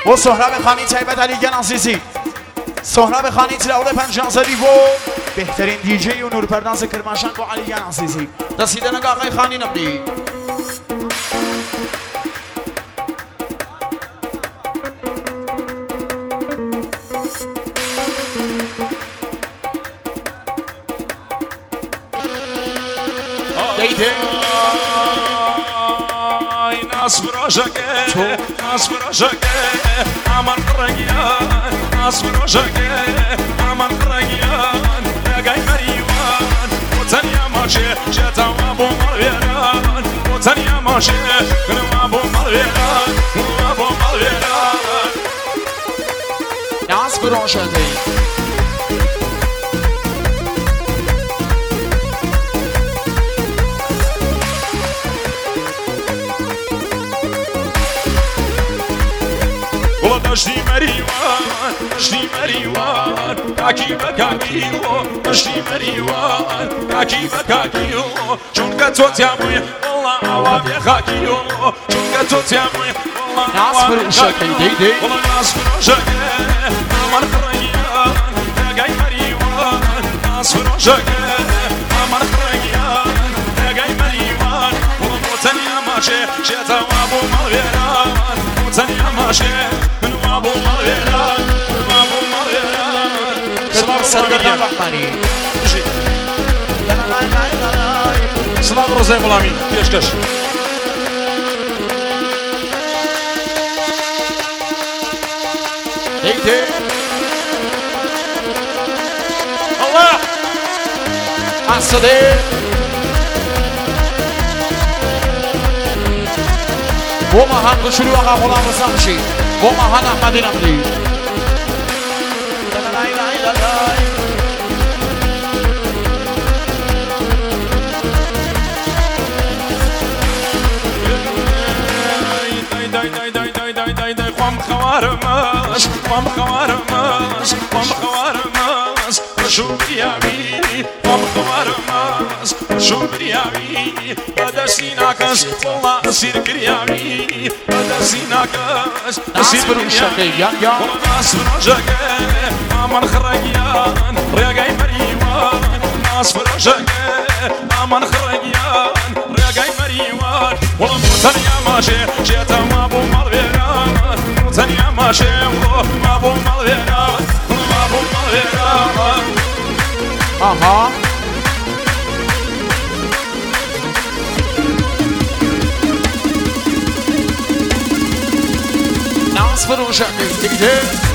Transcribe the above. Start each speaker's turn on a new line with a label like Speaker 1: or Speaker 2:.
Speaker 1: و سهراب خانی طیبت علی گن عزیزی سهراب خانی تلاوت پنجانزدی و بهترین دیجی و نورپرداز کرماشان با علی گن عزیزی رسیدن آقای خانی نبی
Speaker 2: ناس براجك عمر قرقيان ناس براجك عمر قرقيان يا جاي مريوان وتانيا ماشي جاتا وابو مريان وتانيا ماشي وابو مريان وابو مريان
Speaker 1: ناس براجك
Speaker 2: دشتی مریوان کاکی بکاکیو دشتی مریوان کاکی بکاکیو چون که تو تیاموی والله عوابی خاکیو چون که تو تیاموی والله عوابی خاکیو والله ناس فروشک عمر خرگیان نگای مریوان ناس فروشک عمر خرگیان نگای مریوان والله موتنیا ماشه شیطا وابو مالویران موتنیا ماشه ابو مريان ابو مريان
Speaker 1: سلام سلام رحماني
Speaker 2: سلام روزي غلامي كشكش
Speaker 1: ايدي
Speaker 2: الله
Speaker 1: الصديق وما هنقشلوا آقا غلام رسامشي وما هن احمدی نمدی
Speaker 2: قام خوارماش شو بريابي قام خوارماش شو بريابي بدسيناكس والله أسير كريابي بدسيناكس أسير كريابي ناس فروجك أمان خرجيان رياقاي مريوان ناس فروجك أمان خرجيان رياقاي مريوان والله موتنيا ماشي جيتا مابو مالفيران موتنيا ماشي مابو مالفيران مابو مالفيران
Speaker 1: آها ناس فروشك دیگه